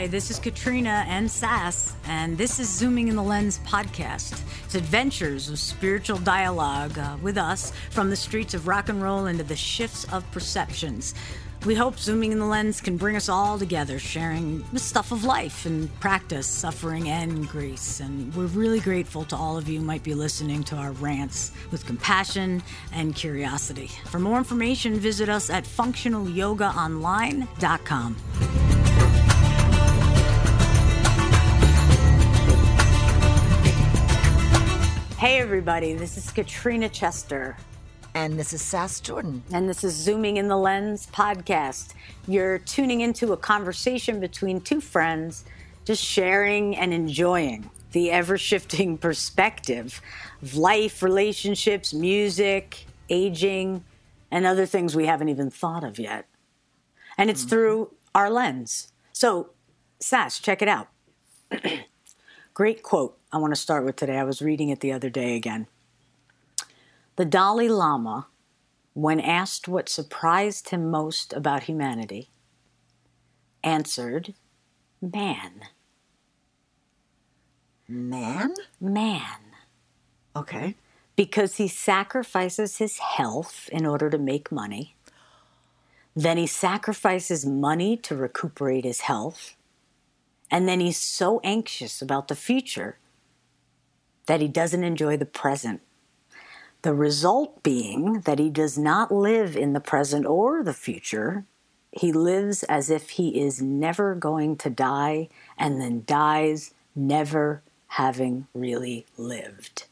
Hi, this is Katrina and Sass, and this is Zooming in the Lens podcast. It's adventures of spiritual dialogue with us from the streets of rock and roll into the shifts of perceptions. We hope Zooming in the Lens can bring us all together, sharing the stuff of life and practice, suffering, and grace. And we're really grateful to all of you who might be listening to our rants with compassion and curiosity. For more information, visit us at functionalyogaonline.com. Hey everybody, this is Katrina Chester. And this is Sass Jordan. And this is Zooming in the Lens podcast. You're tuning into a conversation between two friends, just sharing and enjoying the ever-shifting perspective of life, relationships, music, aging, and other things we haven't even thought of yet. And it's through our lens. So, Sass, check it out. Great quote I want to start with today. I was reading it the other day again. The Dalai Lama, when asked what surprised him most about humanity, answered, man. Man? Man. Okay. Because he sacrifices his health in order to make money. Then he sacrifices money to recuperate his health. And then he's so anxious about the future that he doesn't enjoy the present. The result being that he does not live in the present or the future. He lives as if he is never going to die and then dies never having really lived.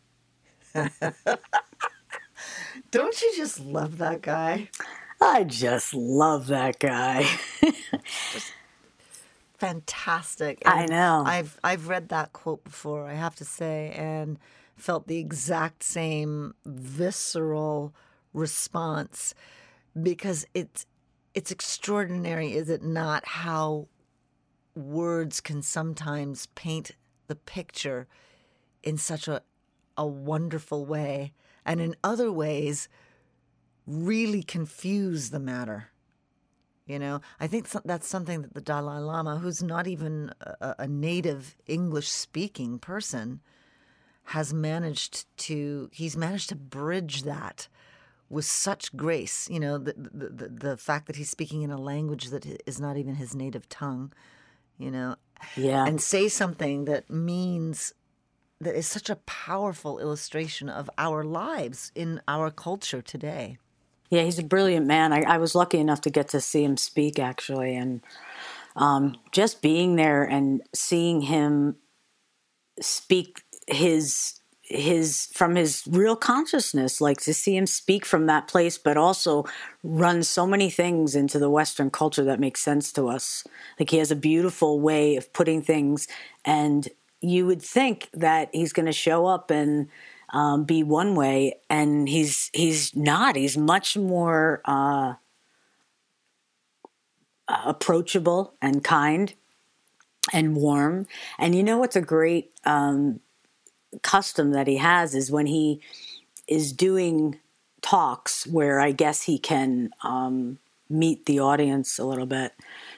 Don't you just love that guy? I just love that guy. Just fantastic. I know. I've read that quote before, I have to say, and felt the exact same visceral response, because it's extraordinary, is it not, how words can sometimes paint the picture in such a wonderful way, and in other ways really confuse the matter. You know, I think that's something that the Dalai Lama, who's not even a native English-speaking person, he's managed to bridge that with such grace. You know, the fact that he's speaking in a language that is not even his native tongue, you know, and say something that means, that is such a powerful illustration of our lives in our culture today. Yeah, he's a brilliant man. I was lucky enough to get to see him speak, actually, and just being there and seeing him speak his from his real consciousness, like to see him speak from that place, but also run so many things into the Western culture that make sense to us. Like, he has a beautiful way of putting things, and you would think that he's going to show up and be one way, and he's not. He's much more approachable and kind and warm. And you know what's a great custom that he has is when he is doing talks where I guess he can meet the audience a little bit.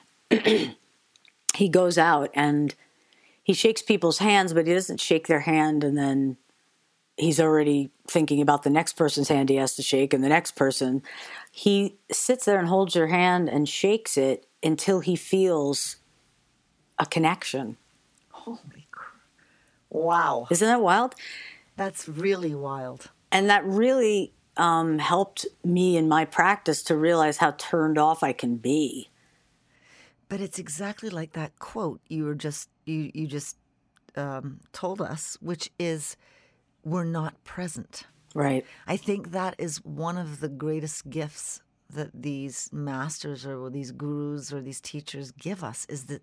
He goes out and he shakes people's hands, but he doesn't shake their hand and then he's already thinking about the next person's hand he has to shake and the next person. He sits there and holds your hand and shakes it until he feels a connection. Holy crap. Wow. Isn't that wild? That's really wild. And that really helped me in my practice to realize how turned off I can be. But it's exactly like that quote you just told us, which is, we're not present. Right. I think that is one of the greatest gifts that these masters or these gurus or these teachers give us,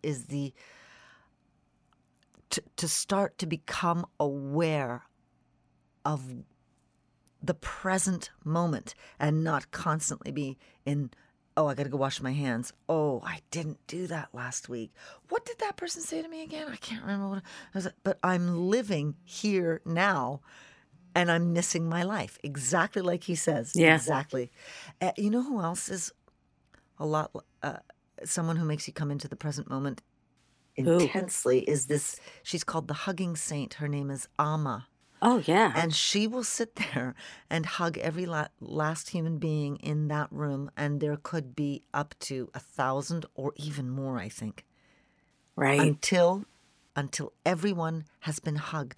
to start to become aware of the present moment and not constantly be in, oh, I got to go wash my hands. Oh, I didn't do that last week. What did that person say to me again? I can't remember what it was. But I'm living here now, and I'm missing my life. Exactly like he says. Yeah. Exactly. You know who else is a lot, someone who makes you come into the present moment Ooh. intensely is this. She's called the hugging saint. Her name is Amma. Oh, yeah. And she will sit there and hug every last human being in that room. And there could be up to 1,000 or even more, I think. Right. Until everyone has been hugged.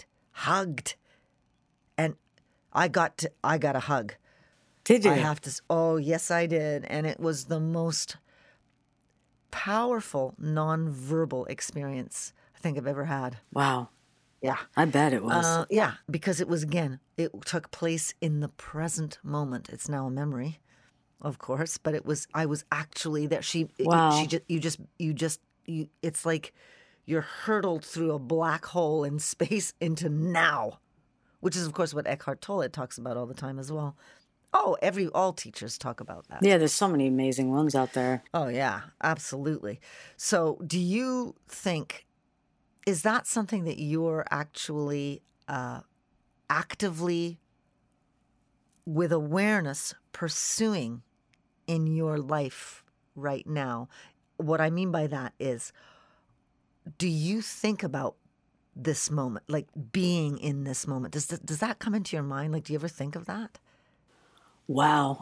And I got a hug. Did you? I have to. Oh, yes, I did. And it was the most powerful nonverbal experience I think I've ever had. Wow. Yeah. I bet it was. Yeah, because it was, again, it took place in the present moment. It's now a memory, of course, but I was actually there. Wow. It's like you're hurtled through a black hole in space into now, which is, of course, what Eckhart Tolle talks about all the time as well. Oh, all teachers talk about that. Yeah, there's so many amazing ones out there. Oh, yeah, absolutely. So do you think, is that something that you're actually actively, with awareness, pursuing in your life right now? What I mean by that is, do you think about this moment, like being in this moment? Does that come into your mind? Like, do you ever think of that? Wow.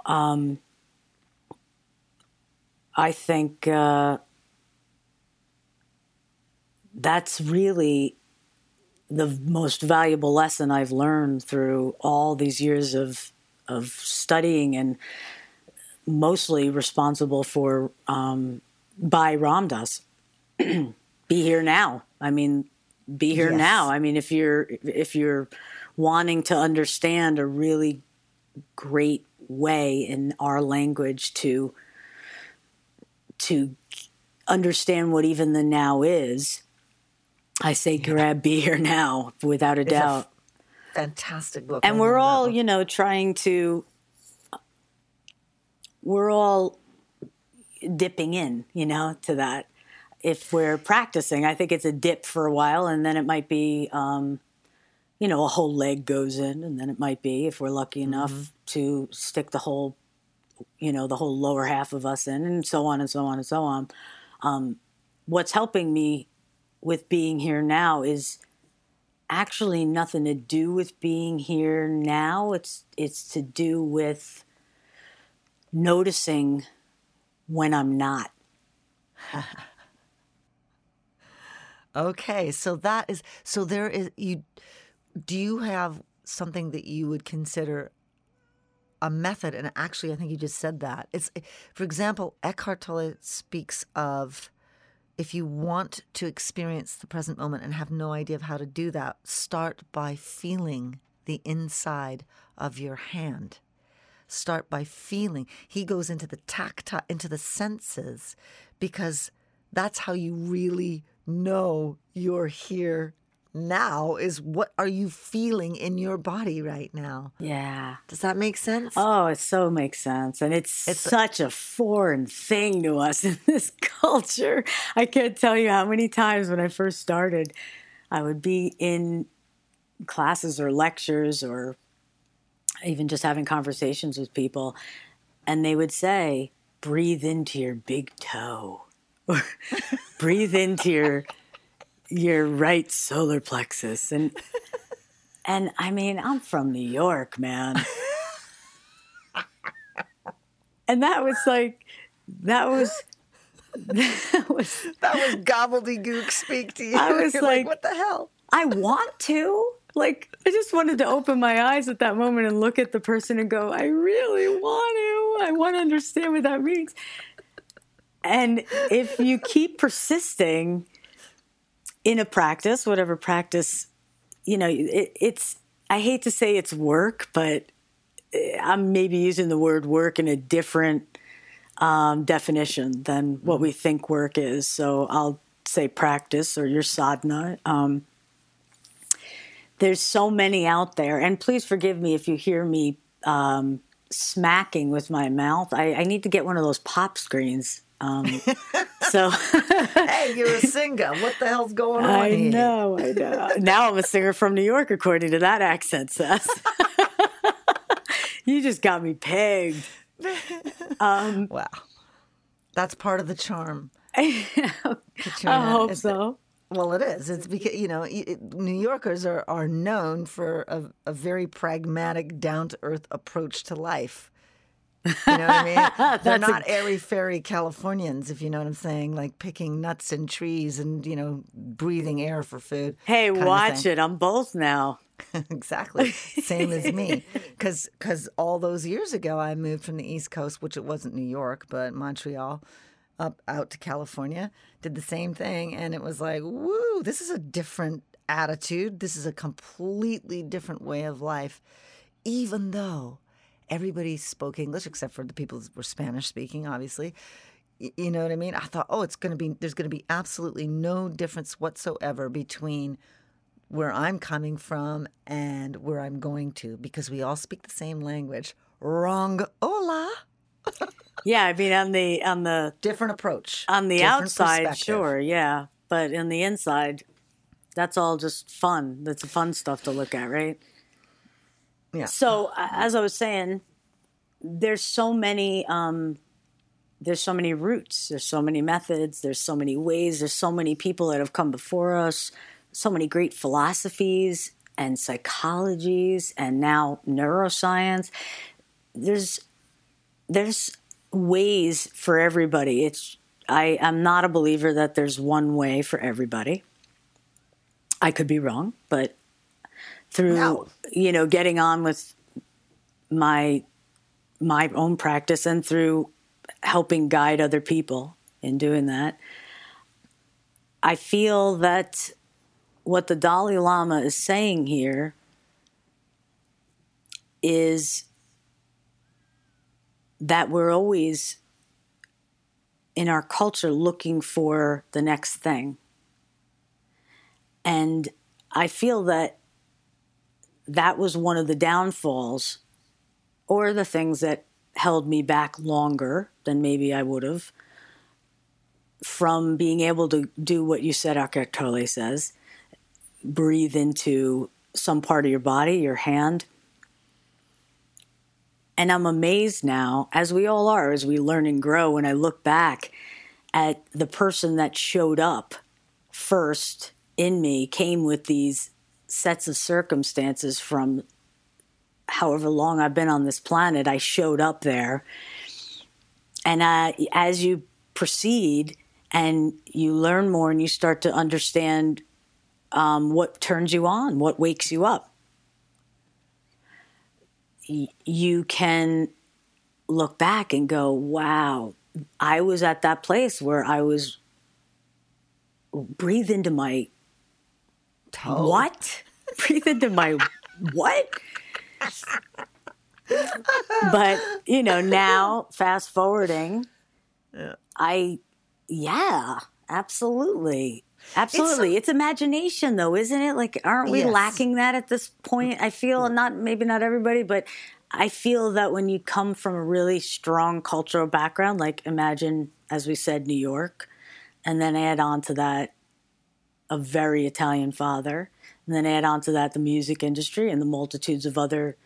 I think that's really the most valuable lesson I've learned through all these years of studying, and mostly responsible for by Ram Dass. Be here now. I mean, be here Yes. now. I mean, if you're wanting to understand a really great way in our language to understand what even the now is, I say grab Be Here Now, without a doubt. Fantastic book. And we're all, we're all dipping in, to that. If we're practicing, I think it's a dip for a while, and then it might be, a whole leg goes in, and then it might be, if we're lucky enough to stick the whole lower half of us in, and so on and so on and so on. What's helping me with being here now is actually nothing to do with being here now. It's to do with noticing when I'm not. Okay, so do you have something that you would consider a method? And actually, I think you just said that. For example, Eckhart Tolle speaks of, if you want to experience the present moment and have no idea of how to do that, start by feeling the inside of your hand. Start by feeling. He goes into the tactile, into the senses, because that's how you really know you're here now, is what are you feeling in your body right now? Yeah. Does that make sense? Oh, it so makes sense. And it's such a foreign thing to us in this culture. I can't tell you how many times when I first started, I would be in classes or lectures or even just having conversations with people, and they would say, breathe into your big toe, or breathe into your right solar plexus. And I mean, I'm from New York, man. And that was gobbledygook speak to you. I was You're like, what the hell? I want to. Like, I just wanted to open my eyes at that moment and look at the person and go, I really want to. I want to understand what that means. And if you keep persisting in a practice, whatever practice, it's, I hate to say it's work, but I'm maybe using the word work in a different definition than what we think work is. So I'll say practice or your sadhana. There's so many out there. And please forgive me if you hear me smacking with my mouth. I need to get one of those pop screens. So hey, you're a singer. What the hell's going on I here? know. Now I'm a singer from New York, according to that accent, Seth. You just got me pegged. Wow. That's part of the charm. I hope so. Well, it is. It's because, New Yorkers are known for a very pragmatic, down-to-earth approach to life. You know what I mean? They're not airy-fairy Californians, if you know what I'm saying, like picking nuts and trees and, breathing air for food. Hey, watch it. I'm both now. Exactly. Same as me. Because all those years ago, I moved from the East Coast, which it wasn't New York, but Montreal, out to California, did the same thing. And it was like, woo, this is a different attitude. This is a completely different way of life, even though everybody spoke English except for the people who were Spanish speaking, obviously. You know what I mean? I thought, there's going to be absolutely no difference whatsoever between where I'm coming from and where I'm going to, because we all speak the same language. Wrong. Hola. Yeah, I mean, on the different approach. On the outside, sure, yeah. But in the inside, that's all just fun. That's fun stuff to look at, right? Yeah. So as I was saying, there's so many routes, there's so many methods, there's so many ways, there's so many people that have come before us, so many great philosophies and psychologies, and now neuroscience. There's ways for everybody. I'm not a believer that there's one way for everybody. I could be wrong, but through getting on with my own practice and through helping guide other people in doing that, I feel that what the Dalai Lama is saying here is that we're always in our culture looking for the next thing. And I feel that was one of the downfalls, or the things that held me back longer than maybe I would have, from being able to do what you said, Eckhart Tolle says, breathe into some part of your body, your hand. And I'm amazed now, as we all are, as we learn and grow, when I look back at the person that showed up first in me, came with these sets of circumstances from however long I've been on this planet. I showed up there. And as you proceed and you learn more and you start to understand what turns you on, what wakes you up, you can look back and go, wow, I was at that place where I was breathe into my toe. What? Breathe into my what? But, now fast forwarding, absolutely. Absolutely. It's imagination, though, isn't it? Like, aren't we lacking that at this point? I feel, maybe not everybody, but I feel that when you come from a really strong cultural background, like imagine, as we said, New York, and then add on to that a very Italian father, and then add on to that the music industry and the multitudes of other,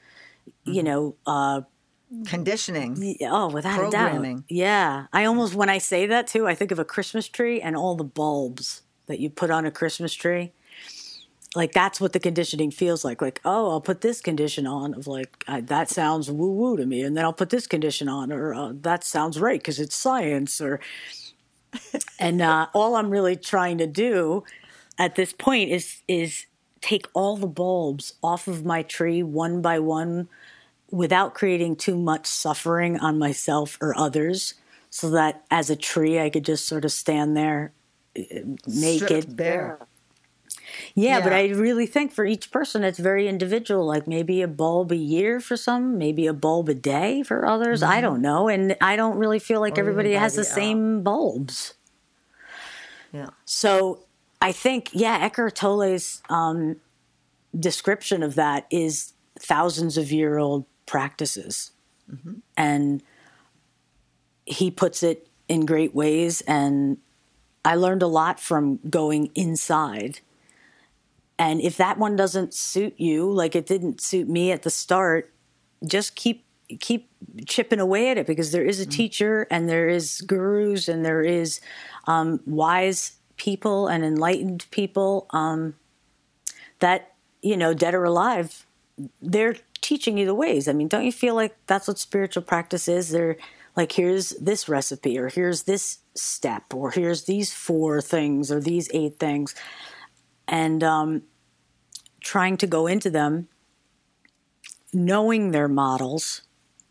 conditioning. Oh, without a doubt. Yeah. I almost, when I say that too, I think of a Christmas tree and all the bulbs that you put on a Christmas tree. Like, that's what the conditioning feels like. Like, oh, I'll put this condition on of like, that sounds woo-woo to me. And then I'll put this condition on, or that sounds right because it's science. And all I'm really trying to do at this point is take all the bulbs off of my tree one by one without creating too much suffering on myself or others, so that as a tree I could just sort of stand there naked. Stripped bare. Yeah, but I really think for each person it's very individual. Like maybe a bulb a year for some, maybe a bulb a day for others. I don't know. And I don't really feel like everybody has the same bulbs. Yeah. So I think, Eckhart Tolle's description of that is thousands of year old practices. Mm-hmm. And he puts it in great ways. And I learned a lot from going inside. And if that one doesn't suit you, like it didn't suit me at the start, just keep chipping away at it, because there is a teacher and there is gurus and there is wise people and enlightened people that, dead or alive, they're teaching you the ways. I mean, don't you feel like that's what spiritual practice is? They're like, here's this recipe, or here's this step, or here's these 4 things, or these 8 things. And trying to go into them, knowing their models,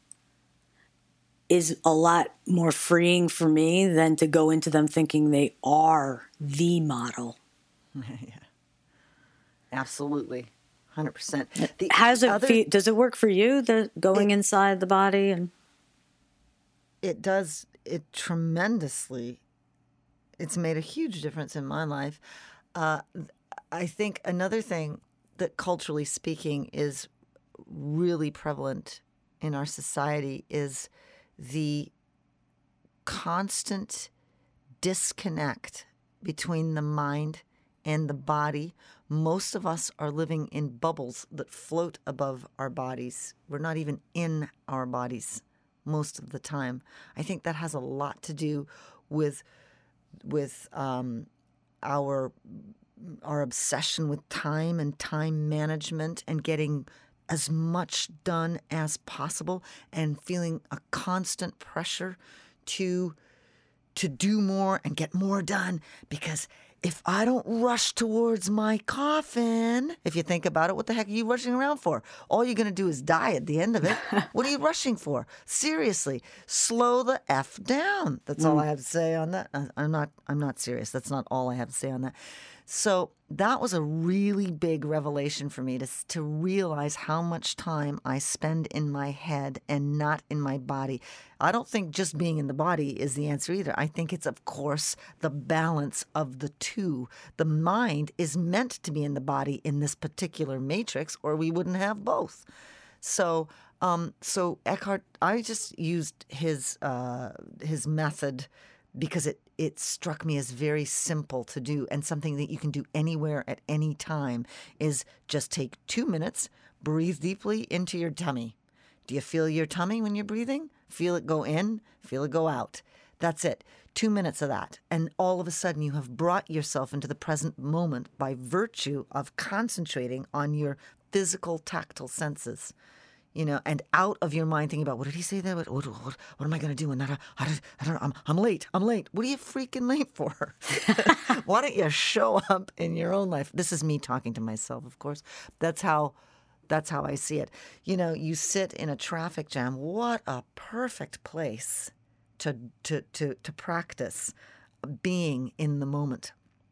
is a lot more freeing for me than to go into them thinking they are the model. Yeah. Absolutely. 100%. Does it work for you, the going inside the body? And it does. It tremendously. It's made a huge difference in my life. I think another thing that, culturally speaking, is really prevalent in our society is the constant disconnect between the mind and the body. Most of us are living in bubbles that float above our bodies. We're not even in our bodies most of the time. I think that has a lot to do with our obsession with time and time management and getting as much done as possible and feeling a constant pressure to do more and get more done, because if I don't rush towards my coffin, if you think about it, what the heck are you rushing around for? All you're going to do is die at the end of it. What are you rushing for? Seriously, slow the F down. That's all I have to say on that. I'm not serious. That's not all I have to say on that. So that was a really big revelation for me to realize how much time I spend in my head and not in my body. I don't think just being in the body is the answer either. I think it's, of course, the balance of the two. The mind is meant to be in the body in this particular matrix, or we wouldn't have both. So Eckhart, I just used his method because it struck me as very simple to do, and something that you can do anywhere at any time. Is just take 2 minutes, breathe deeply into your tummy. Do you feel your tummy when you're breathing? Feel it go in, feel it go out. That's it. 2 minutes of that. And all of a sudden you have brought yourself into the present moment by virtue of concentrating on your physical tactile senses. And out of your mind thinking about, what did he say there? What am I going to do? And I'm late. What are you freaking late for? Why don't you show up in your own life? This is me talking to myself, of course. That's how I see it. You sit in a traffic jam. What a perfect place to practice being in the moment.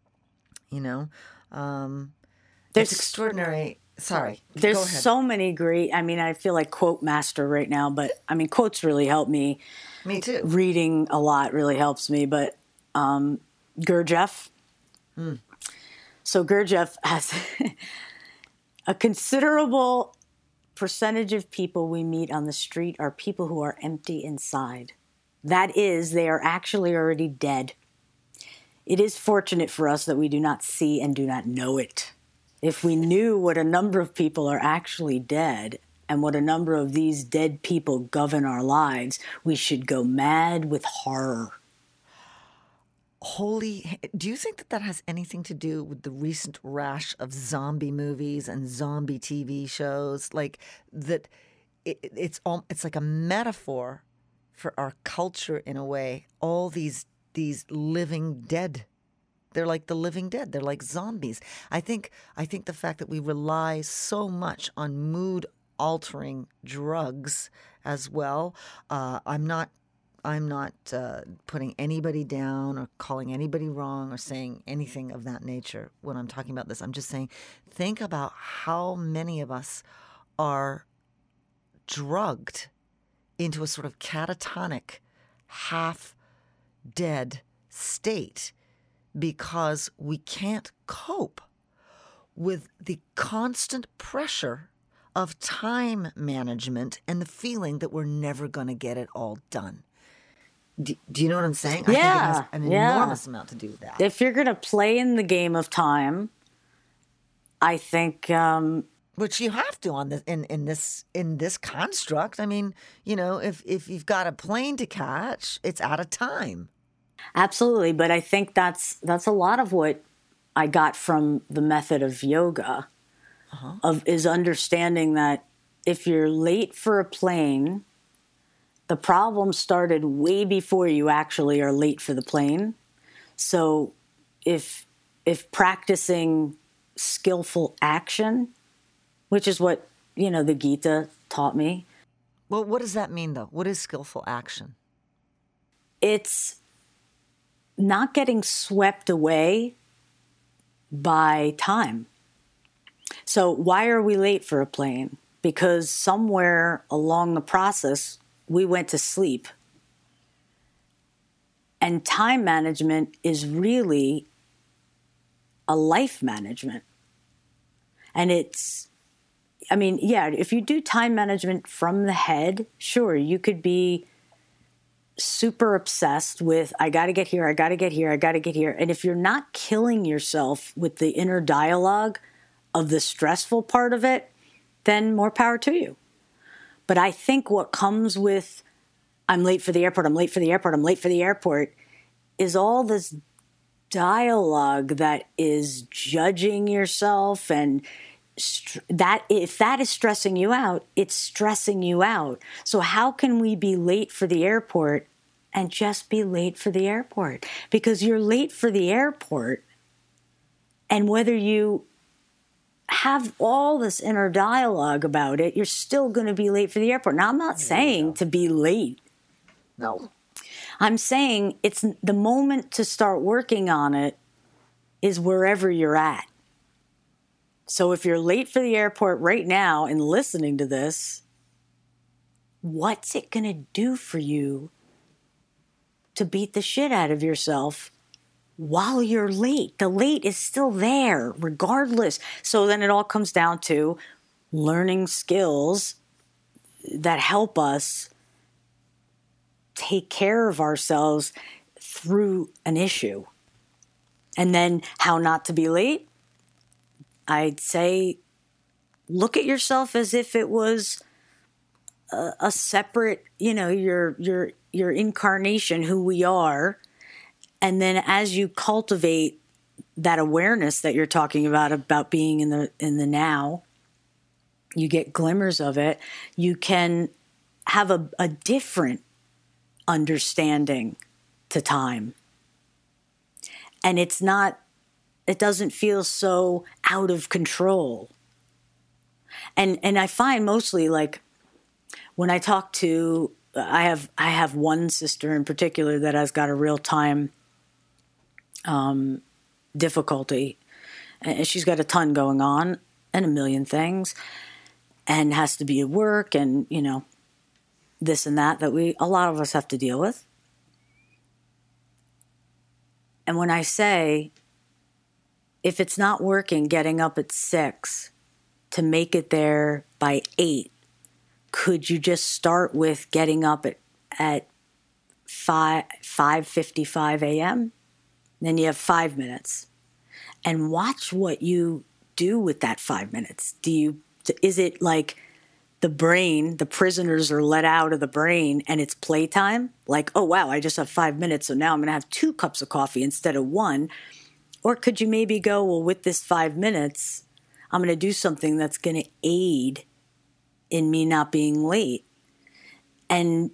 It's extraordinary. Sorry. There's Go ahead. So many great, I feel like quote master right now, but quotes really help me. Me too. Reading a lot really helps me, but Gurdjieff. So Gurdjieff has a considerable percentage of people we meet on the street are people who are empty inside. That is, they are actually already dead. It is fortunate for us that we do not see and do not know it. If we knew what a number of people are actually dead and what a number of these dead people govern our lives, we should go mad with horror. Do you think that has anything to do with the recent rash of zombie movies and zombie TV shows? Like that, it's like a metaphor for our culture in a way. All these living dead. They're like the living dead. They're like zombies. I think the fact that we rely so much on mood-altering drugs as well. I'm not putting anybody down or calling anybody wrong or saying anything of that nature when I'm talking about this. I'm just saying, think about how many of us are drugged into a sort of catatonic, half-dead state, because we can't cope with the constant pressure of time management and the feeling that we're never going to get it all done. Do you know what I'm saying? Yeah, I think it has an enormous amount to do with that. If you're going to play in the game of time, I think... Which you have to in this construct. If you've got a plane to catch, it's out of time. Absolutely. But I think that's a lot of what I got from the method of yoga, is understanding that if you're late for a plane, the problem started way before you actually are late for the plane. So if practicing skillful action, which is what, the Gita taught me. Well, what does that mean, though? What is skillful action? It's not getting swept away by time. So why are we late for a plane? Because somewhere along the process, we went to sleep. And time management is really a life management. And if you do time management from the head, sure, you could be super obsessed with, I got to get here, I got to get here, I got to get here. And if you're not killing yourself with the inner dialogue of the stressful part of it, then more power to you. But I think what comes with, I'm late for the airport, I'm late for the airport, I'm late for the airport, is all this dialogue that is judging yourself, and that if that is stressing you out, it's stressing you out. So how can we be late for the airport and just be late for the airport? Because you're late for the airport, and whether you have all this inner dialogue about it, you're still going to be late for the airport. Now, I'm not saying to be late. No. I'm saying it's the moment to start working on it is wherever you're at. So if you're late for the airport right now and listening to this, what's it going to do for you to beat the shit out of yourself while you're late? The late is still there regardless. So then it all comes down to learning skills that help us take care of ourselves through an issue. And then how not to be late? I'd say look at yourself as if it was a separate, your incarnation, who we are. And then as you cultivate that awareness that you're talking about being in the now, you get glimmers of it. You can have a different understanding to time. And it doesn't feel so out of control. And I find mostly, like, when I talk to, I have one sister in particular that has got a real time difficulty. And she's got a ton going on and a million things, and has to be at work and, this and that a lot of us have to deal with. And when I say, if it's not working getting up at 6 to make it there by 8, could you just start with getting up at 5:55 a.m.? Then you have 5 minutes. And watch what you do with that 5 minutes. Is it like the brain, the prisoners are let out of the brain and it's playtime? Like, oh, wow, I just have 5 minutes, so now I'm going to have 2 cups of coffee instead of 1. Or could you maybe go, well, with this 5 minutes, I'm going to do something that's going to aid in me not being late. And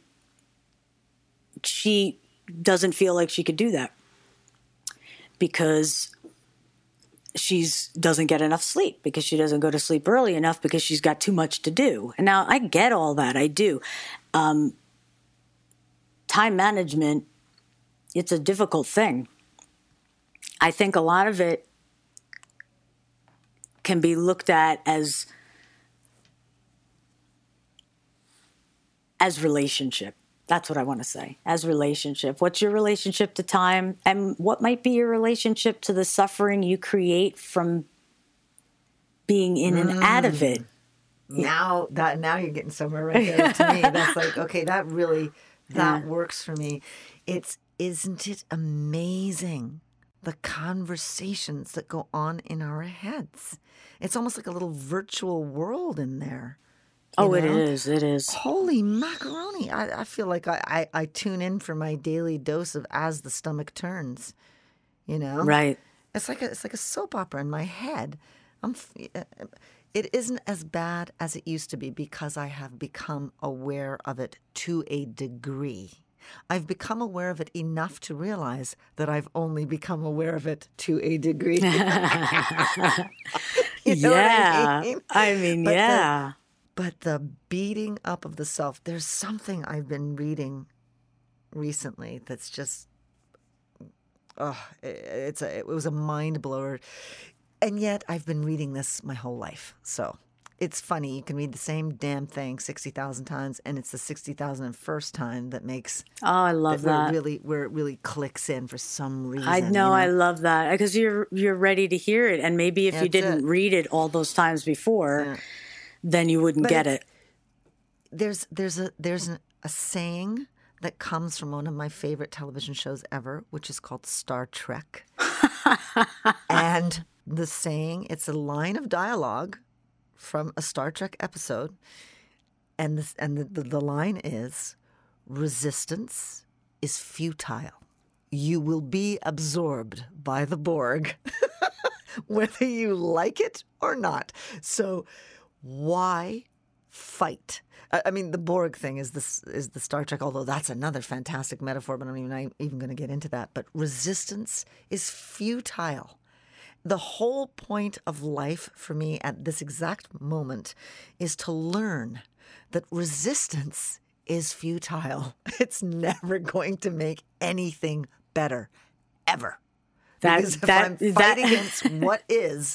she doesn't feel like she could do that because she doesn't get enough sleep, because she doesn't go to sleep early enough, because she's got too much to do. And now I get all that. I do. Time management, it's a difficult thing. I think a lot of it can be looked at as relationship. That's what I want to say. As relationship. What's your relationship to time? And what might be your relationship to the suffering you create from being in and out of it? Now you're getting somewhere right there to me. That's like, okay, that works for me. Isn't it amazing, the conversations that go on in our heads? It's almost like a little virtual world in there. Oh, it is. It is. Holy macaroni. I feel like I tune in for my daily dose of As the Stomach Turns, you know? Right. It's like a soap opera in my head. It isn't as bad as it used to be because I have become aware of it to a degree. I've become aware of it enough to realize that I've only become aware of it to a degree. You know what I mean? I mean, But yeah. But the beating up of the self, there's something I've been reading recently that's just, it was a mind blower. And yet I've been reading this my whole life. So it's funny. You can read the same damn thing 60,000 times, and it's the 60,001st time that makes Oh, I love that. where it really clicks in for some reason. I know, I love that because you're ready to hear it, and maybe if you didn't read it all those times before, then you wouldn't get it. There's a saying that comes from one of my favorite television shows ever, which is called Star Trek. And the saying, it's a line of dialogue from a Star Trek episode, and the line is, resistance is futile. You will be absorbed by the Borg, whether you like it or not. So why fight? I mean, the Borg thing is the Star Trek, although that's another fantastic metaphor, but I'm not even going to get into that. But resistance is futile. The whole point of life for me at this exact moment is to learn that resistance is futile. It's never going to make anything better, ever. Because if I'm fighting against what is,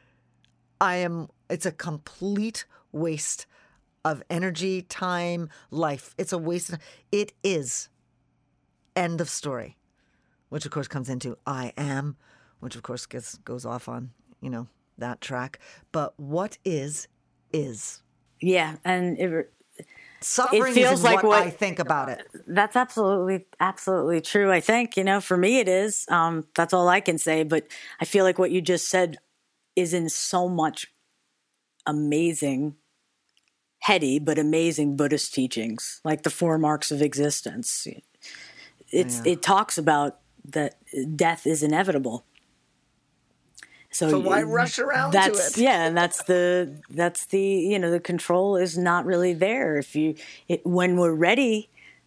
it's a complete waste of energy, time, life. It's a waste. It is. End of story. Which, of course, comes into I am, which, of course, goes off on, that track. But what is. Yeah, and suffering it feels is like what I think about it. That's absolutely true. I think, for me it is. That's all I can say. But I feel like what you just said is in so much amazing, heady, but amazing Buddhist teachings, like the 4 marks of existence. It talks about that death is inevitable. So why rush around to it? Yeah, and that's the the control is not really there. When we're ready,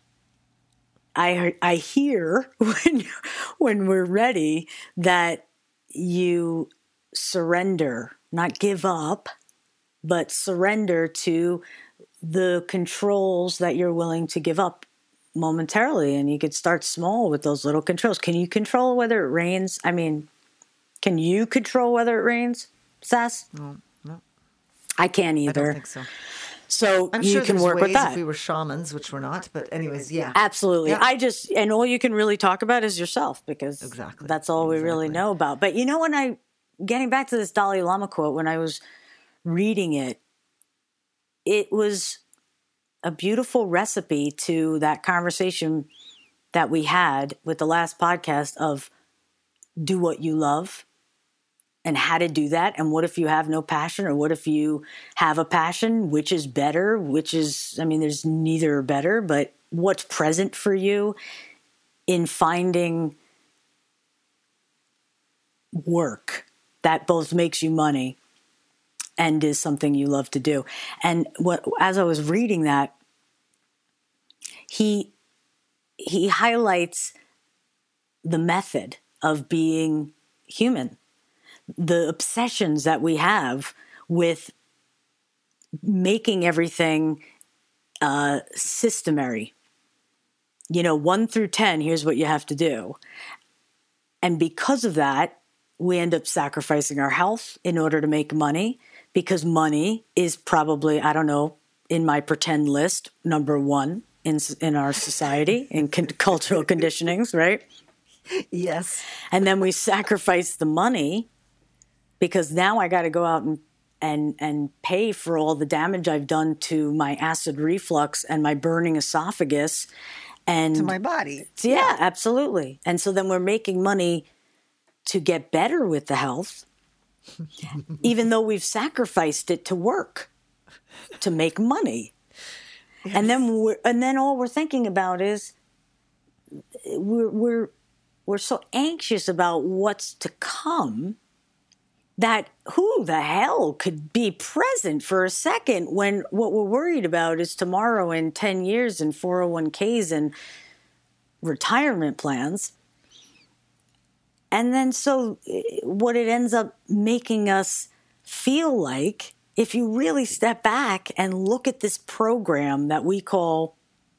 I hear when we're ready that you surrender, not give up, but surrender to the controls that you're willing to give up momentarily. And you could start small with those little controls. Can you control whether it rains? I mean, can you control whether it rains, Sass? No. I can't either. I don't think so. So I'm you sure can work with that. If we were shamans, which we're not, but anyways, yeah. Absolutely. Yeah. And all you can really talk about is yourself, because that's all we really know about. But getting back to this Dalai Lama quote, when I was reading it, it was a beautiful recipe to that conversation that we had with the last podcast of do what you love and how to do that. And what if you have no passion, or what if you have a passion, which is better, there's neither better, but what's present for you in finding work that both makes you money and is something you love to do. And as I was reading that, he highlights the method of being human, the obsessions that we have with making everything systemary. 1 through 10, here's what you have to do. And because of that, we end up sacrificing our health in order to make money, because money is probably, I don't know, in my pretend list, number 1 in our society, in cultural conditionings, right? Yes. And then we sacrifice the money because now I got to go out and pay for all the damage I've done to my acid reflux and my burning esophagus. And to my body. Yeah, absolutely. And so then we're making money to get better with the health, even though we've sacrificed it to work. to make money. Yes. And then all we're thinking about is we're so anxious about what's to come that who the hell could be present for a second when what we're worried about is tomorrow and 10 years and 401ks and retirement plans. And then so what it ends up making us feel like, if you really step back and look at this program that we call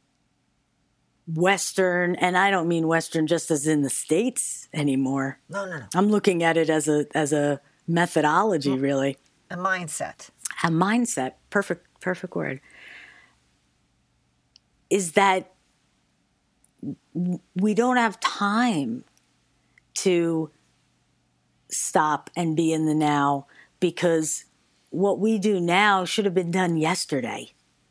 Western, and I don't mean Western just as in the States anymore. No. I'm looking at it as a methodology, really. A mindset. A mindset. Perfect word. Is that we don't have time to stop and be in the now, because what we do now should have been done yesterday.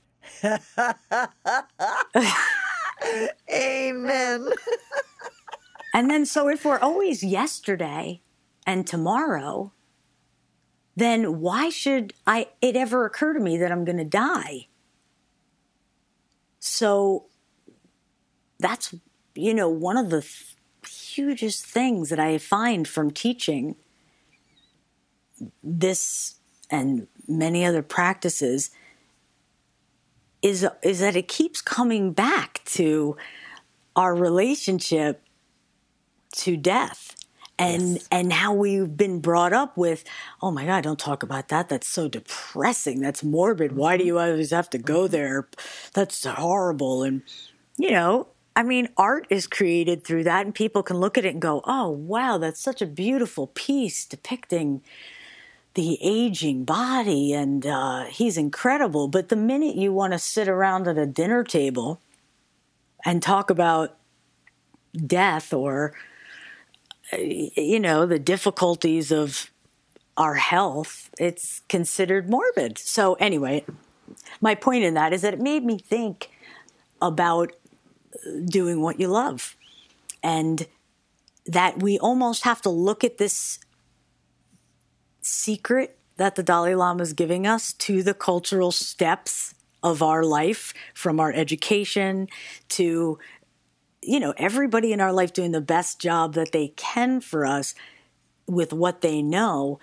Amen. And then so if we're always yesterday and tomorrow, then why should it ever occur to me that I'm going to die? So that's, one of the hugest things that I find from teaching this and many other practices is that it keeps coming back to our relationship to death. And how we've been brought up with, oh my God, don't talk about that. That's so depressing. That's morbid. Why do you always have to go there? That's horrible. And, art is created through that, and people can look at it and go, oh, wow, that's such a beautiful piece depicting the aging body, and he's incredible. But the minute you want to sit around at a dinner table and talk about death or the difficulties of our health, it's considered morbid. So anyway, my point in that is that it made me think about doing what you love, and that we almost have to look at this secret that the Dalai Lama is giving us to the cultural steps of our life, from our education to everybody in our life doing the best job that they can for us with what they know,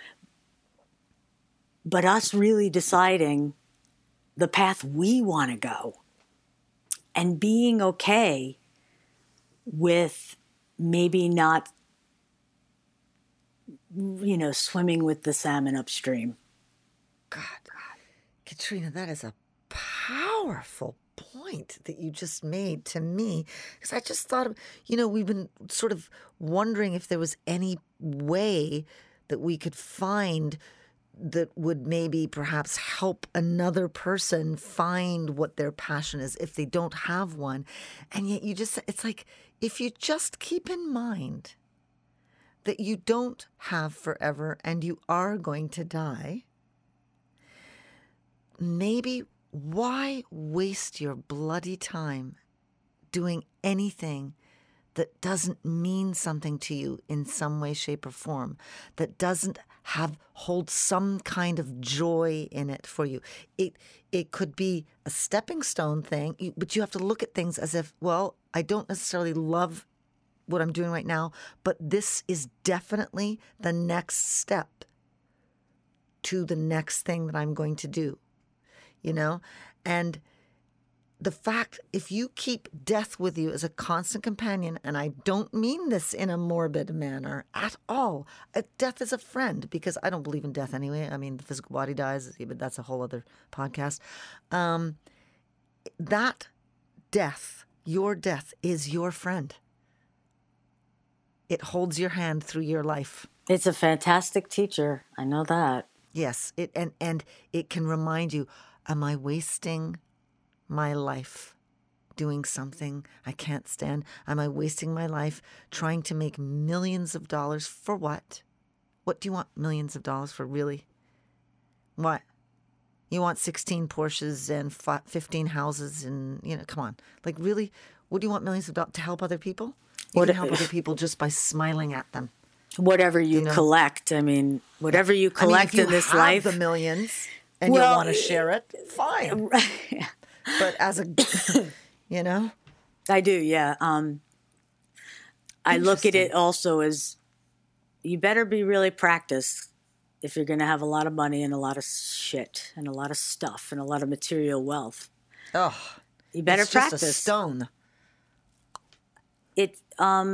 but us really deciding the path we want to go and being okay with maybe not, swimming with the salmon upstream. God, Katrina, that is a powerful point that you just made to me, because I just thought of, we've been sort of wondering if there was any way that we could find that would maybe perhaps help another person find what their passion is if they don't have one. And yet it's like, if you just keep in mind that you don't have forever and you are going to die, maybe why waste your bloody time doing anything that doesn't mean something to you in some way, shape, or form, that doesn't hold some kind of joy in it for you? It could be a stepping stone thing, but you have to look at things as if, well, I don't necessarily love what I'm doing right now, but this is definitely the next step to the next thing that I'm going to do, And the fact, if you keep death with you as a constant companion, and I don't mean this in a morbid manner at all. Death is a friend, because I don't believe in death anyway. I mean, the physical body dies, but that's a whole other podcast. That death, your death, is your friend. It holds your hand through your life. It's a fantastic teacher. I know that. Yes, and it can remind you, am I wasting my life doing something I can't stand? Am I wasting my life trying to make millions of dollars for what? What do you want millions of dollars for, really? What? You want 16 Porsches and 15 houses and, come on. Like, really? What do you want millions of dollars to help other people? You can help other people just by smiling at them. Whatever you collect. Whatever you collect in this life. The millions. and Well, you want to share it, fine. But as a, you know, I do, yeah. I look at Interesting. it also as you better be really practiced if you're going to have a lot of money and a lot of shit and a lot of stuff and a lot of material wealth. oh, You better it's practice. just a stone. It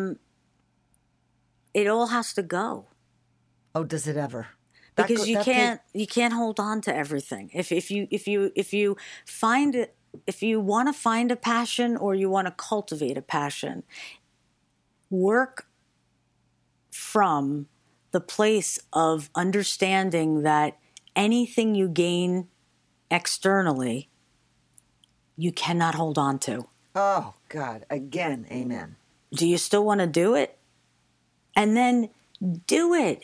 all has to go. Oh, does it ever? Because you can't hold on to everything. If you want to find a passion or you want to cultivate a passion, work from the place of understanding that anything you gain externally, you cannot hold on to. Oh, God. Again, amen. Do you still want to do it? And then do it.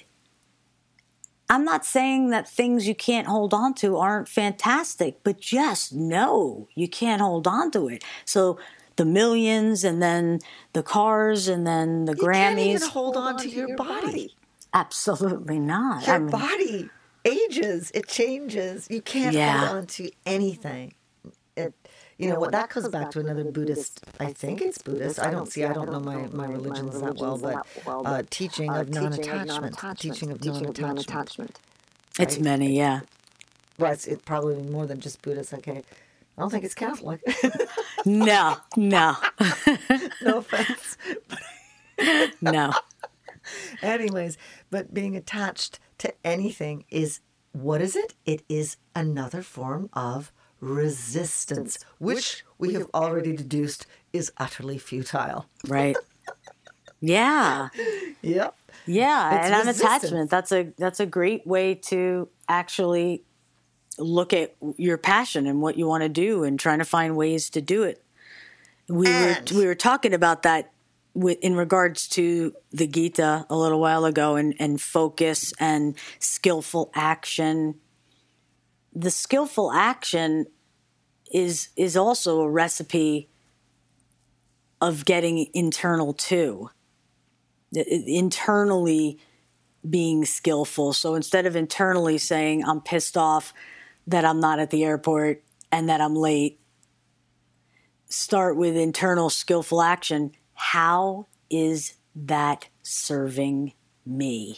I'm not saying that things you can't hold on to aren't fantastic, but just know you can't hold on to it. So the millions and then the cars and then the Grammys. You can't even hold on to your body. Absolutely not. Your body ages. It changes. You can't hold on to anything. You know what? That goes back to another Buddhist. I think it's Buddhist. I don't know my religions that well, but teaching of non-attachment. Teaching of non-attachment. It's many, yeah. Well, it's probably more than just Buddhist. Okay, I don't think it's Catholic. No. No offense. No. Anyways, but being attached to anything is, what is it? It is another form of resistance, which we have already deduced is utterly futile. Right. Yeah. Yep. Yeah, It's and resistance. attachment. That's a great way to actually look at your passion and what you want to do and trying to find ways to do it. We were talking about that in regards to the Gita a little while ago and focus and skillful action. The skillful action is also a recipe of getting internal too. Internally being skillful. So instead of internally saying, I'm pissed off that I'm not at the airport and that I'm late, start with internal skillful action. How is that serving me?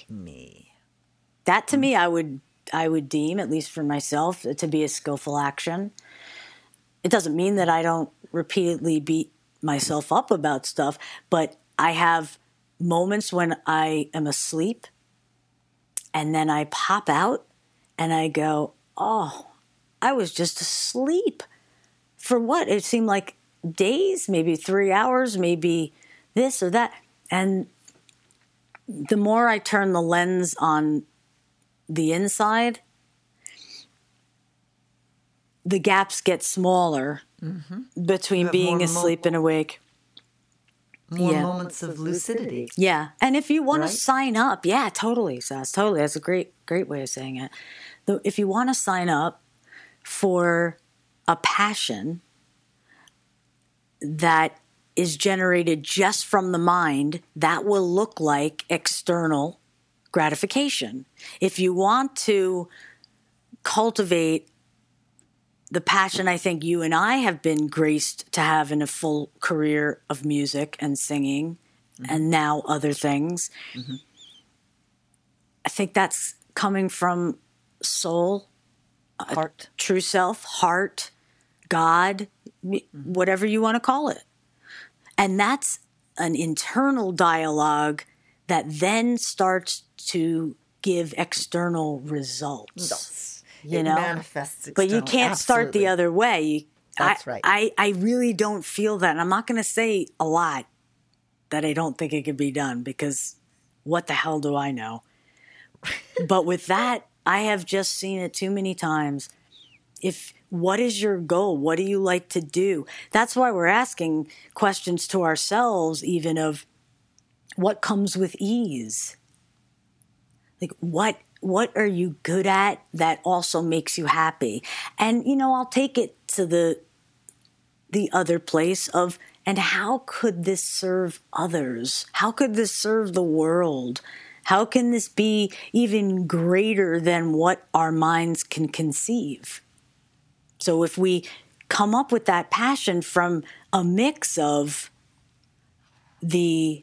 That to me, I would deem, at least for myself, to be a skillful action. It doesn't mean that I don't repeatedly beat myself up about stuff, but I have moments when I am asleep and then I pop out and I go, oh, I was just asleep. For what? It seemed like days, maybe 3 hours, maybe this or that. And the more I turn the lens on the inside, the gaps get smaller between being asleep and awake. More moments of lucidity. Yeah. And if you want Right? to sign up, yeah, totally, Sass. Totally. That's a great way of saying it. If you want to sign up for a passion that is generated just from the mind, that will look like external gratification. If you want to cultivate the passion I think you and I have been graced to have in a full career of music and singing and now other things, I think that's coming from soul, Heart. true self, heart, God, whatever you want to call it. And that's an internal dialogue that then starts to give external results. It manifests But you external. can't start the Absolutely. other way. That's right. I really don't feel that. And I'm not going to say a lot that I don't think it could be done because what the hell do I know? But with that, I have just seen it too many times. What is your goal? What do you like to do? That's why we're asking questions to ourselves, even of what comes with ease. Like what are you good at that also makes you happy? And I'll take it to the other place of, and how could this serve others? How could this serve the world? How can this be even greater than what our minds can conceive? So if we come up with that passion from a mix of in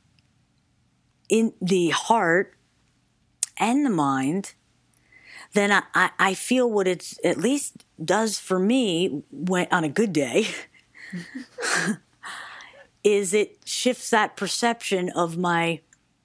the heart and the mind, then I feel what it's at least does for me when, on a good day, is it shifts that perception of my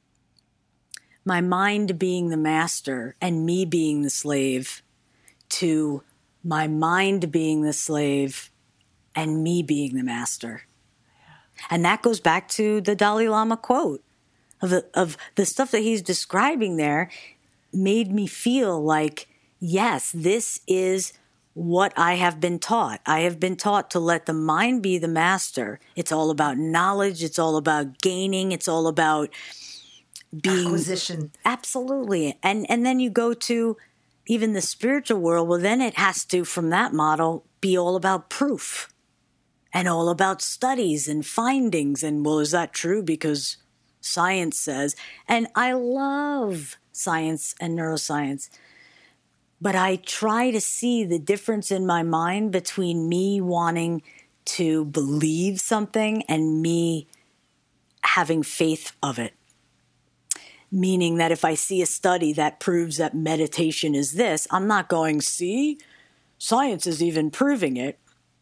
mind being the master and me being the slave to my mind being the slave and me being the master. And that goes back to the Dalai Lama quote of the stuff that he's describing there made me feel like, yes, this is what I have been taught. I have been taught to let the mind be the master. It's all about knowledge. It's all about gaining. It's all about being acquisition. Absolutely. And then you go to even the spiritual world. Well, then it has to, from that model, be all about proof and all about studies and findings. And well, is that true? Because science says, and I love science and neuroscience, but I try to see the difference in my mind between me wanting to believe something and me having faith of it. Meaning that if I see a study that proves that meditation is this, I'm not going, see, science is even proving it.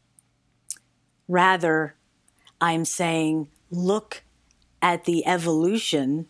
Rather, I'm saying, look at the evolution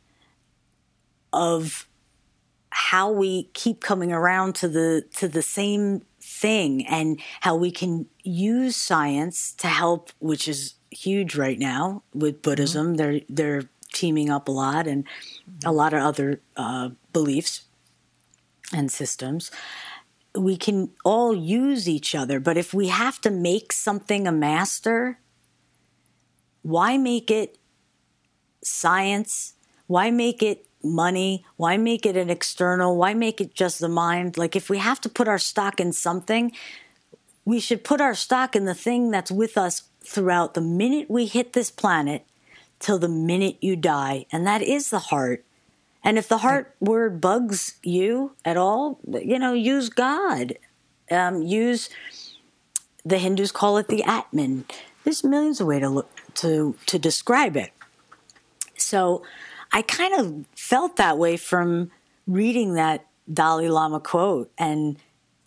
of how we keep coming around to the same thing and how we can use science to help, which is huge right now with Buddhism. Mm-hmm. They're teaming up a lot and a lot of other beliefs and systems. We can all use each other, but if we have to make something a master, why make it science? Why make it money? Why make it an external? Why make it just the mind? Like, if we have to put our stock in something, we should put our stock in the thing that's with us throughout the minute we hit this planet till the minute you die, and that is the heart. And if the heart word bugs you at all, use God. Use, the Hindus call it the Atman. There's millions of ways to describe it. So I kind of felt that way from reading that Dalai Lama quote and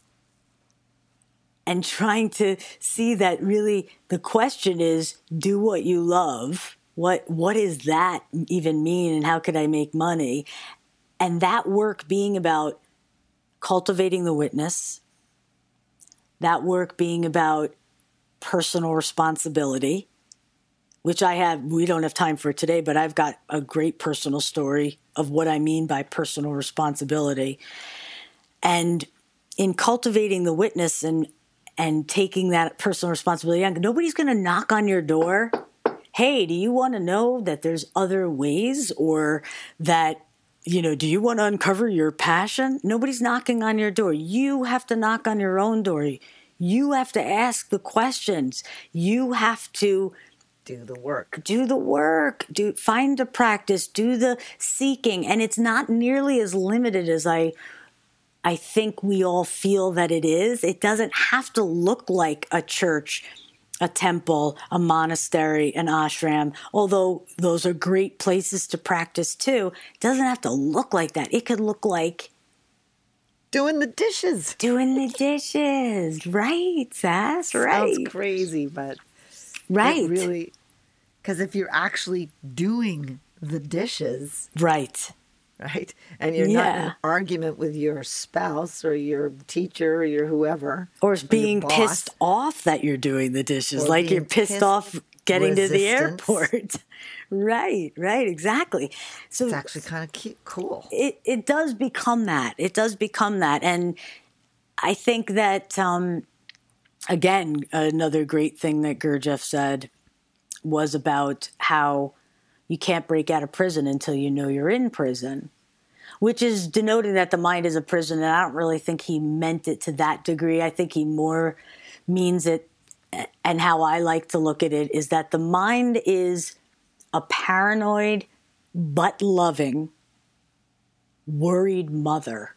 trying to see that really the question is, do what you love. What does that even mean, and how could I make money? And that work being about cultivating the witness, that work being about personal responsibility, which we don't have time for today, but I've got a great personal story of what I mean by personal responsibility. And in cultivating the witness and taking that personal responsibility, nobody's going to knock on your door. Hey, do you want to know that there's other ways, or that, do you want to uncover your passion? Nobody's knocking on your door. You have to knock on your own door. You have to ask the questions. You have to do the work. Find the practice, do the seeking. And it's not nearly as limited as I think we all feel that it is. It doesn't have to look like a church, a temple, a monastery, an ashram, although those are great places to practice too. It doesn't have to look like that. It could look like doing the dishes. Right, Sass, right. Sounds crazy, but right. It really, because if you're actually doing the dishes. Right. And you're not in an argument with your spouse or your teacher or your whoever. Or being pissed off that you're doing the dishes. Like you're pissed off getting to the airport. Right, exactly. So it's actually kind of cute, cool. It does become that. And I think that, again, another great thing that Gurdjieff said was about how you can't break out of prison until you know you're in prison, which is denoting that the mind is a prison. And I don't really think he meant it to that degree. I think he more means it, and how I like to look at it is that the mind is a paranoid but loving worried mother.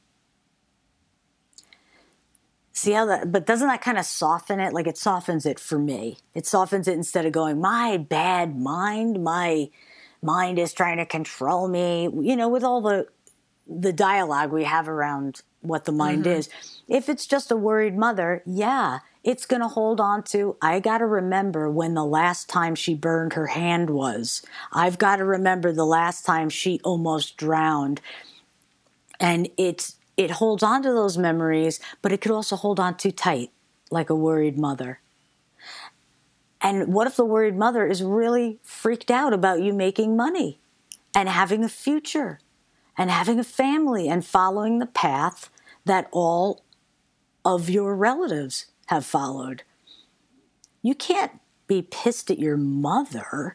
See how that, but doesn't that kind of soften it? Like it softens it for me. It softens it instead of going, my bad mind, my mind is trying to control me, you know, with all the dialogue we have around what the mind is. If it's just a worried mother, yeah, it's going to hold on to, I got to remember when the last time she burned her hand was. I've got to remember the last time she almost drowned. And it holds on to those memories, but it could also hold on too tight, like a worried mother. And what if the worried mother is really freaked out about you making money and having a future and having a family and following the path that all of your relatives have followed? You can't be pissed at your mother.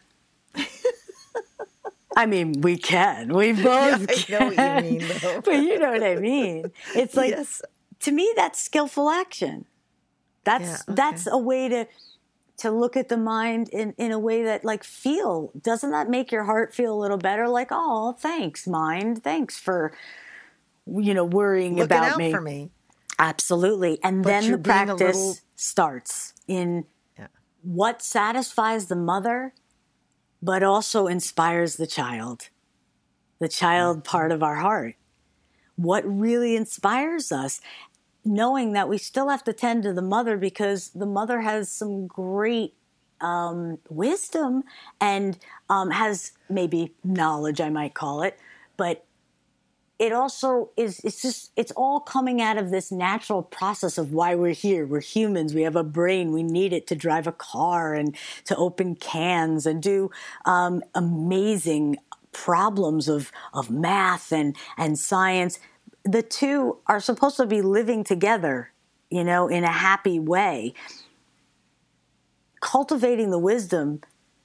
I mean, we can. We both can. I know what you mean, though. But you know what I mean. It's like, Yes. To me, that's skillful action. That's a way to look at the mind in a way that, like, doesn't that make your heart feel a little better? Like, oh, thanks, mind. Thanks for, worrying Looking about out me. for me. Absolutely. And But then you're the being a practice little- starts in what satisfies the mother, but also inspires the child part of our heart. What really inspires us, knowing that we still have to tend to the mother because the mother has some great wisdom and has maybe knowledge, I might call it, but it also it's all coming out of this natural process of why we're here. We're humans. We have a brain. We need it to drive a car and to open cans and do amazing problems of math and science. The two are supposed to be living together, in a happy way. Cultivating the wisdom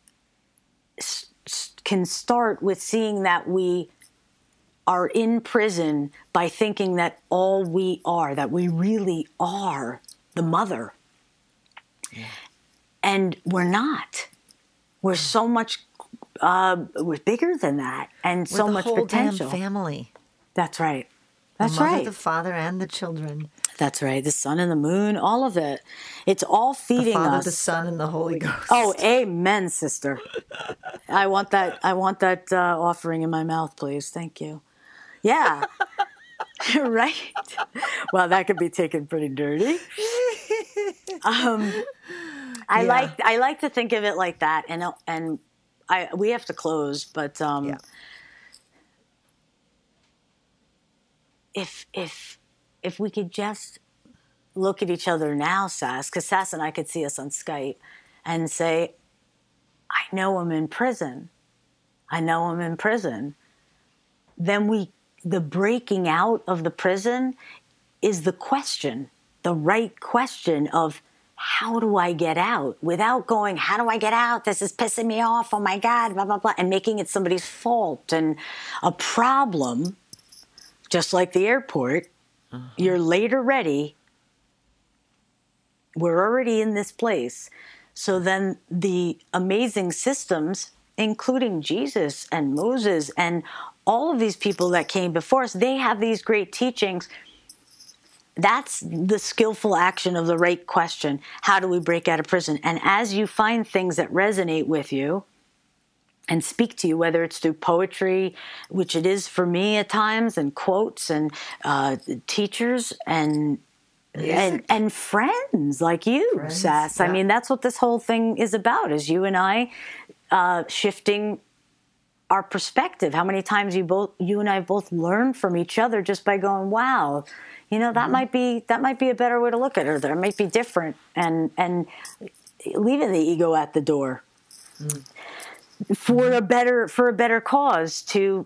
can start with seeing that we are in prison by thinking that that we really are the mother. Yeah. And we're not. We're so much, we're bigger than that, and We're so the much whole potential. Damn family. That's right. That's the mother, right. The father, and the children. That's right. The sun and the moon, all of it. It's all feeding the Father, us. The Son, and the Holy Ghost. Oh, amen, sister. I want that offering in my mouth, please. Thank you. Yeah. Right. Well, that could be taken pretty dirty. I like to think of it like that, and we have to close, but if we could just look at each other now, Sass, because Sass and I could see us on Skype and say, I know I'm in prison. Then the breaking out of the prison is the question, the right question of how do I get out? Without going, how do I get out? This is pissing me off. Oh my God, blah, blah, blah. And making it somebody's fault and a problem, just like the airport. You're late or ready. We're already in this place. So then the amazing systems, including Jesus and Moses and all of these people that came before us, they have these great teachings. That's the skillful action of the right question. How do we break out of prison? And as you find things that resonate with you and speak to you, whether it's through poetry, which it is for me at times, and quotes teachers and friends like you, Sass. Yeah. I mean, that's what this whole thing is about, is you and I shifting our perspective. How many times you and I both learn from each other just by going, wow, that might be a better way to look at it, or that it might be different, and leaving the ego at the door for a better cause to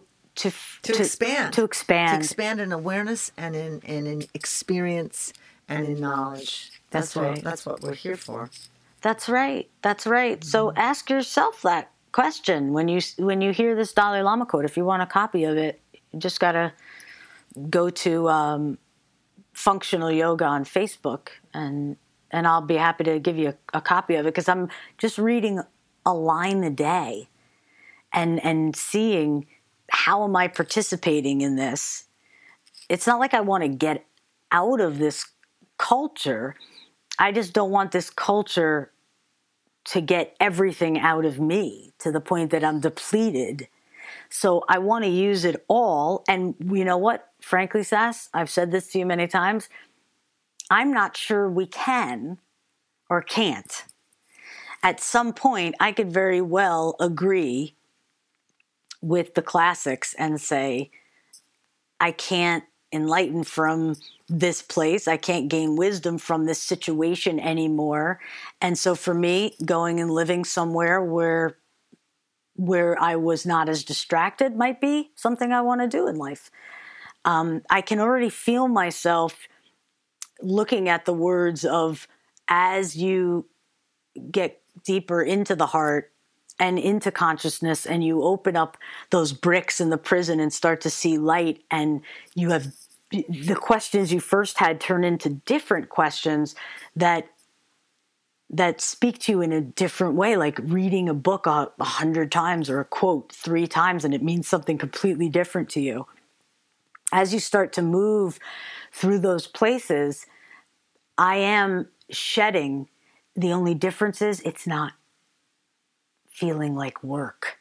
expand in awareness and in experience and in knowledge. That's what we're here for. That's right. So ask yourself that question when you hear this Dalai Lama quote. If you want a copy of it, you just gotta go to Functional Yoga on Facebook, and I'll be happy to give you a copy of it, because I'm just reading a line a day and seeing how am I participating in this? It's not like I want to get out of this culture. I just don't want this culture to get everything out of me to the point that I'm depleted. So I want to use it all. And you know what? Frankly, Sass, I've said this to you many times. I'm not sure we can or can't. At some point, I could very well agree with the classics and say, I can't enlighten from this place. I can't gain wisdom from this situation anymore. And so for me, going and living somewhere where I was not as distracted might be something I want to do in life. I can already feel myself looking at the words of, as you get deeper into the heart and into consciousness and you open up those bricks in the prison and start to see light, and you have the questions you first had turn into different questions that speak to you in a different way, like reading a book 100 times or a quote 3 times, and it means something completely different to you. As you start to move through those places, I am shedding. The only difference is it's not feeling like work.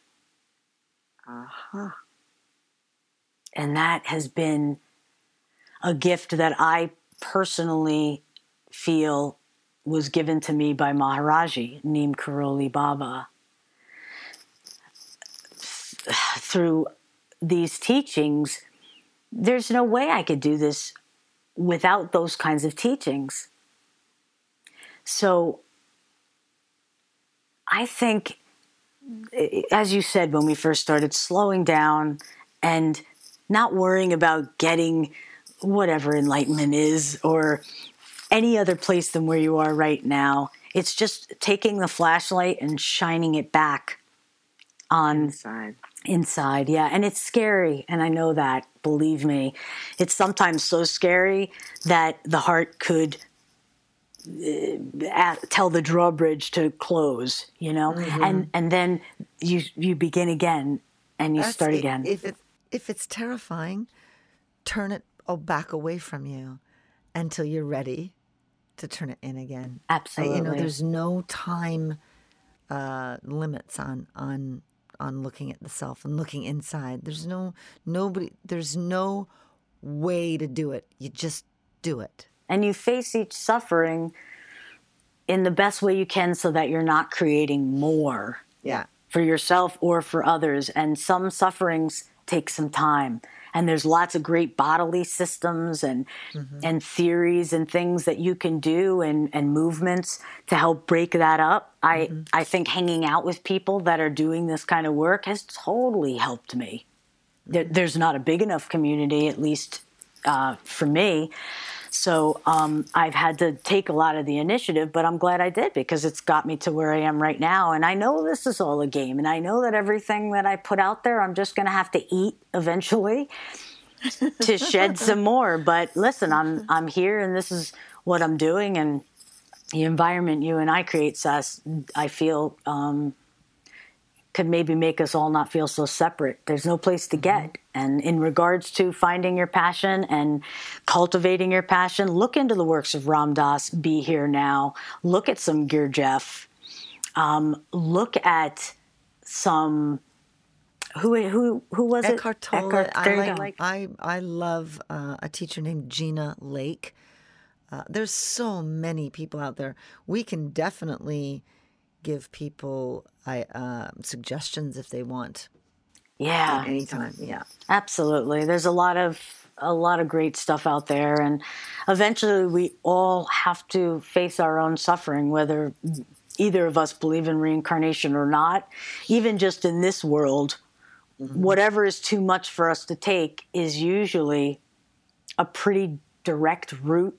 And that has been a gift that I personally feel was given to me by Maharaji, Neem Karoli Baba. Through these teachings, there's no way I could do this without those kinds of teachings. So I think, as you said when we first started, slowing down and not worrying about getting whatever enlightenment is or any other place than where you are right now. It's just taking the flashlight and shining it back on inside. Yeah. And it's scary. And I know that, believe me. It's sometimes so scary that the heart could tell the drawbridge to close, you know, and then you begin again and you start again. If it's terrifying, turn it back away from you until you're ready to turn it in again. Absolutely. There's no time limits on looking at the self and looking inside. There's no way to do it. You just do it. And you face each suffering in the best way you can so that you're not creating more for yourself or for others. And some sufferings take some time. And there's lots of great bodily systems and theories and things that you can do and movements to help break that up. I think hanging out with people that are doing this kind of work has totally helped me. There's not a big enough community, at least for me. So I've had to take a lot of the initiative, but I'm glad I did because it's got me to where I am right now. And I know this is all a game. And I know that everything that I put out there, I'm just going to have to eat eventually to shed some more. But listen, I'm here and this is what I'm doing. And the environment you and I create, Sass, I feel could maybe make us all not feel so separate. There's no place to get. And in regards to finding your passion and cultivating your passion, look into the works of Ram Dass, Be Here Now. Look at some Gurdjieff. Look at some, who was it? Eckhart Tolle. There I love a teacher named Gina Lake. There's so many people out there. We can definitely give people suggestions if they want. Yeah. At any time. Yeah. Absolutely. There's a lot of great stuff out there, and eventually we all have to face our own suffering, whether either of us believe in reincarnation or not. Even just in this world, whatever is too much for us to take is usually a pretty direct route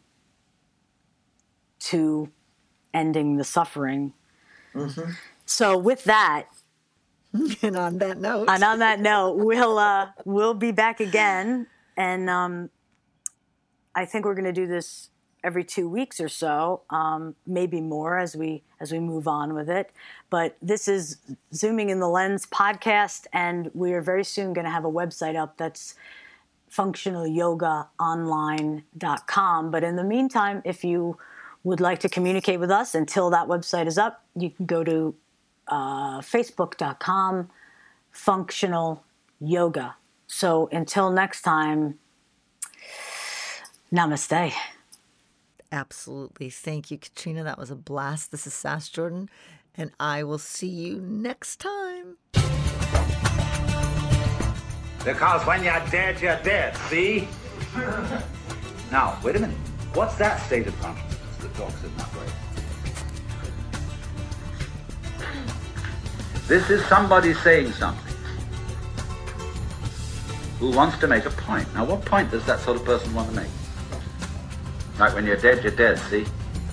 to ending the suffering. So with that, and on that note, we'll be back again, and I think we're going to do this every 2 weeks or so, maybe more as we move on with it. But this is Zooming in the Lens podcast, and we are very soon going to have a website up that's functionalyogaonline.com. But in the meantime, if you would like to communicate with us until that website is up, you can go to facebook.com functional yoga. So until next time, namaste. Absolutely. Thank you, Katrina. That was a blast. This is Sass Jordan, and I will see you next time. Because when you're dead, see? Now, wait a minute. What's that state of consciousness that talks in that way? This is somebody saying something who wants to make a point. Now, what point does that sort of person want to make? Like when you're dead, see?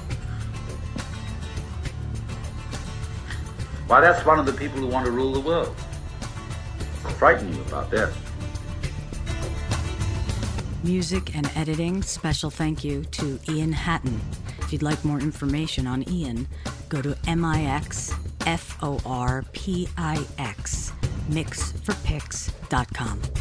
Why, that's one of the people who want to rule the world. Frighten you about that. Music and editing, special thank you to Ian Hatton. If you'd like more information on Ian, go to MIXFORPIX, mixforpix.com.